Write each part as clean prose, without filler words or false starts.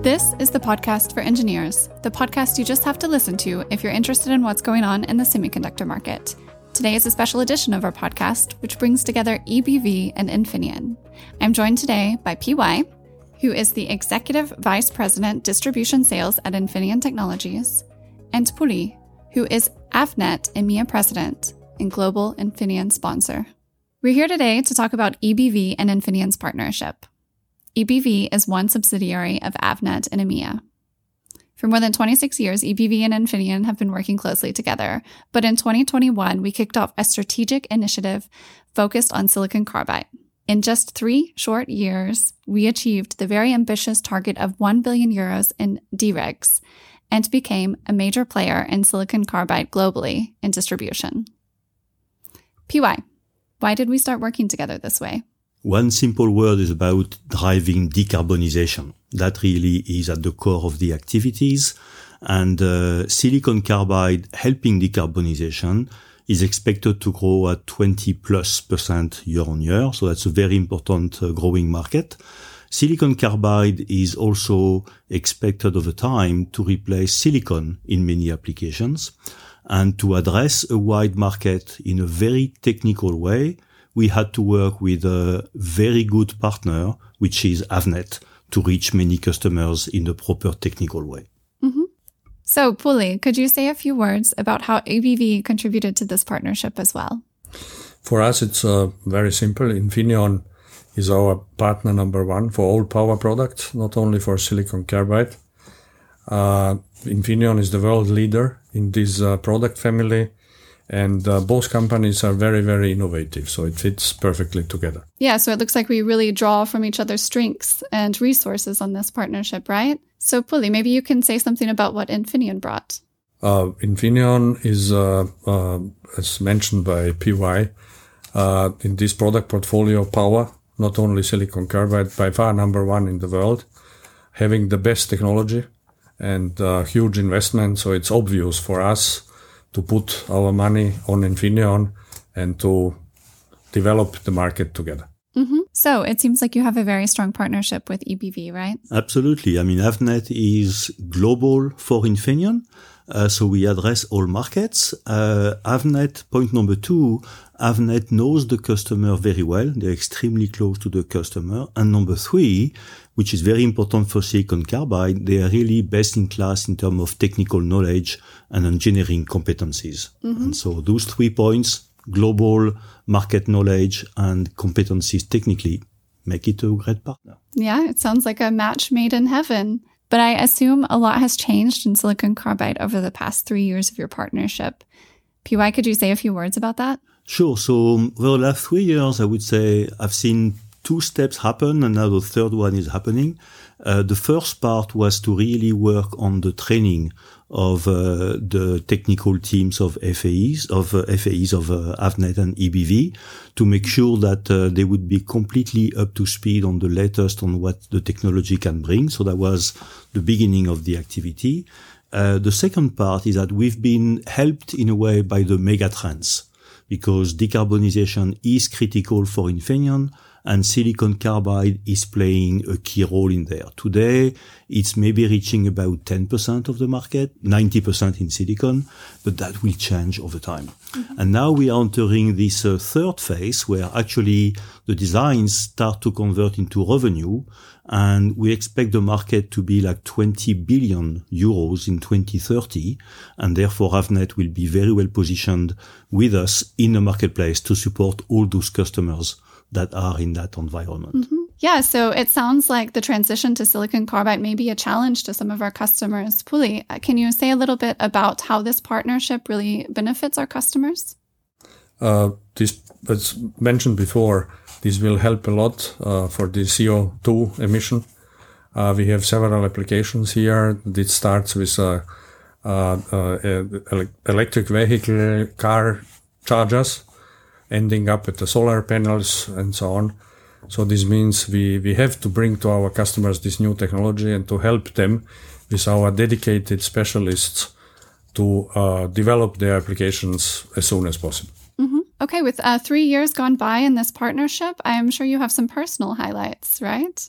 This is the podcast for engineers, the podcast you just have to listen to if you're interested in what's going on in the semiconductor market. Today is a special edition of our podcast, which brings together EBV and Infineon. I'm joined today by PY, who is the Executive Vice President Distribution Sales at Infineon Technologies, and Puli, who is Avnet EMEA President and Global Infineon Sponsor. We're here today to talk about EBV and Infineon's partnership. EBV is one subsidiary of Avnet in EMEA. For more than 26 years, EBV and Infineon have been working closely together, but in 2021, we kicked off a strategic initiative focused on silicon carbide. In just 3 short years, we achieved the very ambitious target of 1 billion euros in DREGs and became a major player in silicon carbide globally in distribution. PY, why did we start working together this way? One simple word is about driving decarbonization. That really is at the core of the activities. And silicon carbide helping decarbonization is expected to grow at 20+% year on year. So that's a very important growing market. Silicon carbide is also expected over time to replace silicon in many applications. And to address a wide market in a very technical way, we had to work with a very good partner, which is Avnet, to reach many customers in a proper technical way. Mm-hmm. So, Puli, could you say a few words about how EBV contributed to this partnership as well? For us, it's very simple. Infineon is our partner number one for all power products, not only for silicon carbide. Infineon is the world leader in this product family. And both companies are very, very innovative, so it fits perfectly together. Yeah, so it looks like we really draw from each other's strengths and resources on this partnership, right? So, Puli, maybe you can say something about what Infineon brought. Infineon is, as mentioned by PY, in this product portfolio power, not only silicon carbide, by far number one in the world, having the best technology and huge investment, so it's obvious for us to put our money on Infineon and to develop the market together. Mm-hmm. So it seems like you have a very strong partnership with EBV, right? Absolutely. I mean, Avnet is global for Infineon. So we address all markets. Avnet, point number 2, Avnet knows the customer very well. They're extremely close to the customer. And number 3, which is very important for silicon carbide, they are really best in class in terms of technical knowledge and engineering competencies. Mm-hmm. And so those 3 points, global market knowledge and competencies technically, make it a great partner. Yeah, it sounds like a match made in heaven. But I assume a lot has changed in silicon carbide over the past 3 years of your partnership. PY, could you say a few words about that? Sure. So over the last 3 years, I would say I've seen 2 steps happen, and now the third one is happening. The first part was to really work on the training of the technical teams of FAEs of Avnet and EBV to make sure that they would be completely up to speed on the latest on what the technology can bring. So that was the beginning of the activity. The second part is that we've been helped in a way by the mega trends, because decarbonization is critical for Infineon, and silicon carbide is playing a key role in there. Today, it's maybe reaching about 10% of the market, 90% in silicon, but that will change over time. Mm-hmm. And now we are entering this third phase where actually the designs start to convert into revenue, and we expect the market to be like 20 billion euros in 2030, and therefore Avnet will be very well positioned with us in the marketplace to support all those customers that are in that environment. Mm-hmm. Yeah, so it sounds like the transition to silicon carbide may be a challenge to some of our customers. Puli, can you say a little bit about how this partnership really benefits our customers? This, as mentioned before, this will help a lot for the CO2 emission. We have several applications here. This starts with electric vehicle car chargers, ending up at the solar panels and so on. So this means we have to bring to our customers this new technology and to help them with our dedicated specialists to develop their applications as soon as possible. Mm-hmm. Okay, with 3 years gone by in this partnership, I'm sure you have some personal highlights, right?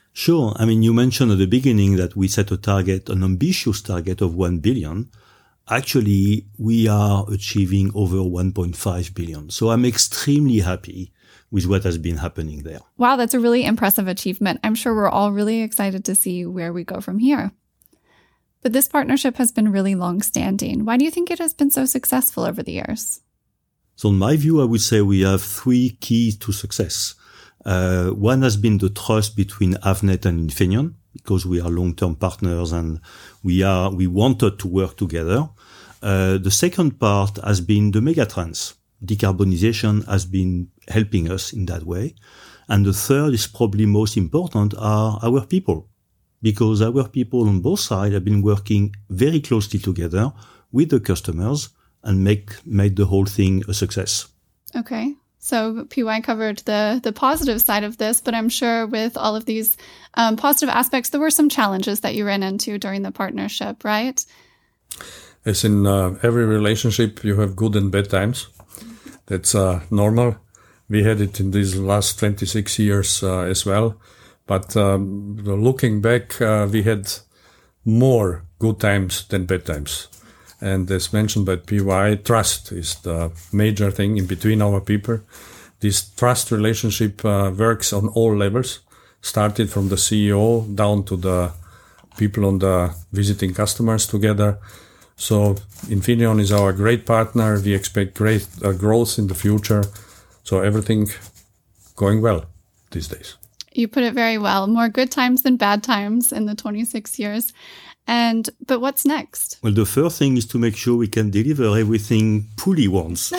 Sure. I mean, you mentioned at the beginning that we set a target, an ambitious target of 1 billion. Actually, we are achieving over 1.5 billion. So I'm extremely happy with what has been happening there. Wow, that's a really impressive achievement. I'm sure we're all really excited to see where we go from here. But this partnership has been really long-standing. Why do you think it has been so successful over the years? So in my view, I would say we have 3 keys to success. One has been the trust between Avnet and Infineon, because we are long-term partners and we wanted to work together. The second part has been the megatrends. Decarbonization has been helping us in that way. And the third is probably most important are our people, because our people on both sides have been working very closely together with the customers and made the whole thing a success. Okay. So PY covered the positive side of this, but I'm sure with all of these positive aspects, there were some challenges that you ran into during the partnership, right? As in every relationship, you have good and bad times. That's normal. We had it in these last 26 years as well. But looking back, we had more good times than bad times. And as mentioned by PY, trust is the major thing in between our people. This trust relationship works on all levels, started from the CEO down to the people on the visiting customers together. So Infineon is our great partner. We expect great growth in the future. So everything going well these days. You put it very well. More good times than bad times in the 26 years. But what's next? Well, the first thing is to make sure we can deliver everything Pooley wants.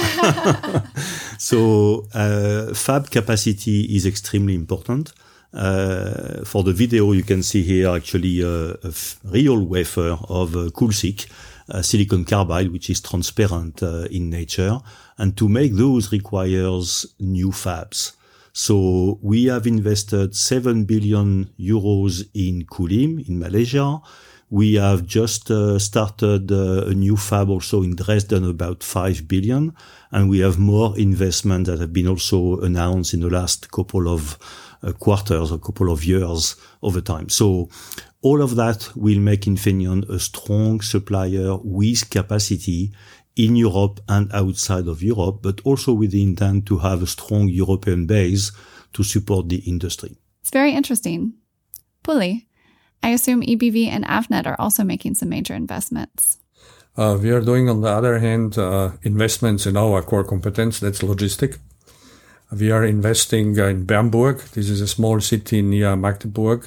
So fab capacity is extremely important. For the video, you can see here actually a real wafer of Coolsik, silicon carbide, which is transparent in nature. And to make those requires new fabs. So we have invested 7 billion euros in Kulim in Malaysia. We have just started a new fab also in Dresden, about 5 billion. And we have more investment that have been also announced in the last couple of quarters, a couple of years over time. So all of that will make Infineon a strong supplier with capacity in Europe and outside of Europe, but also with the intent to have a strong European base to support the industry. It's very interesting. Pooley, I assume EBV and Avnet are also making some major investments. We are doing, on the other hand, investments in our core competence, that's logistic. We are investing in Bernburg. This is a small city near Magdeburg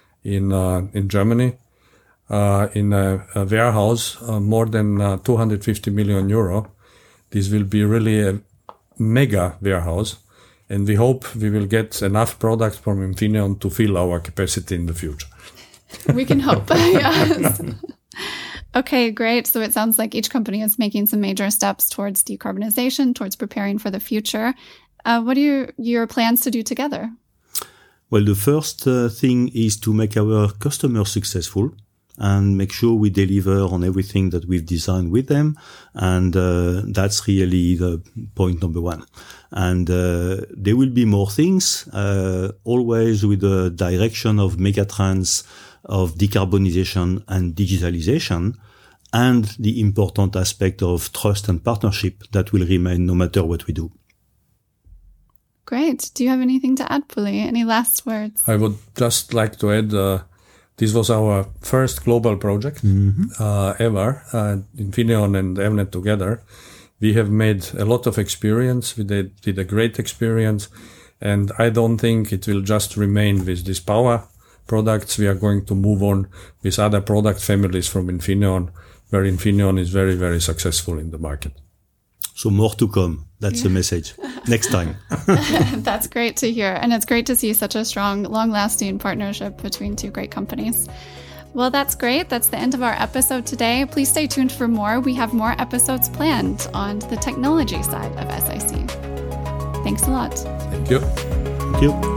in Germany, in a warehouse, more than 250 million euro. This will be really a mega warehouse, and we hope we will get enough product from Infineon to fill our capacity in the future. We can hope, yes. Okay, great. So it sounds like each company is making some major steps towards decarbonization, towards preparing for the future. What are your plans to do together? Well, the first thing is to make our customers successful and make sure we deliver on everything that we've designed with them. And that's really the point number one. And there will be more things, always with the direction of megatrends, of decarbonization and digitalization, and the important aspect of trust and partnership that will remain no matter what we do. Great. Do you have anything to add, Pooley? Any last words? I would just like to add, this was our first global project ever, Infineon and Avnet together. We have made a lot of experience. We did a great experience, and I don't think it will just remain with these power products. We are going to move on with other product families from Infineon, where Infineon is very, very successful in the market. So more to come. That's the message. Next time. That's great to hear. And it's great to see such a strong, long-lasting partnership between two great companies. Well, that's great. That's the end of our episode today. Please stay tuned for more. We have more episodes planned on the technology side of SiC. Thanks a lot. Thank you. Thank you.